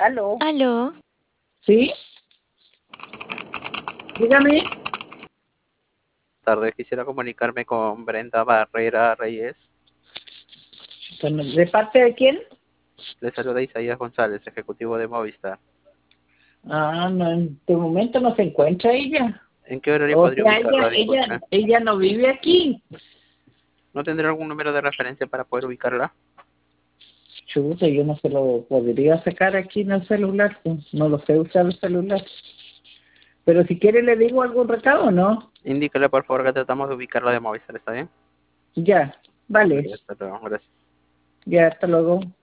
Aló. Aló, ¿Sí? Dígame. Tarde, quisiera comunicarme con Brenda Barrera Reyes. Bueno, ¿de parte de quién? Le saluda Isaías González, ejecutivo de Movistar. Ah, no, en este momento no se encuentra ella. ¿En qué horario O podría sea, ella, ubicarla? ella, Disculpe. ella no vive aquí. ¿No tendrá algún número de referencia para poder ubicarla? Chuta, yo no se lo podría sacar aquí en el celular, pues. No lo sé usar el celular. Pero si quiere le digo algún recado, ¿no? Indíquele, por favor, que tratamos de ubicarla de Movistar, ¿está bien? Ya, vale. Ok, hasta luego, gracias. Ya, hasta luego.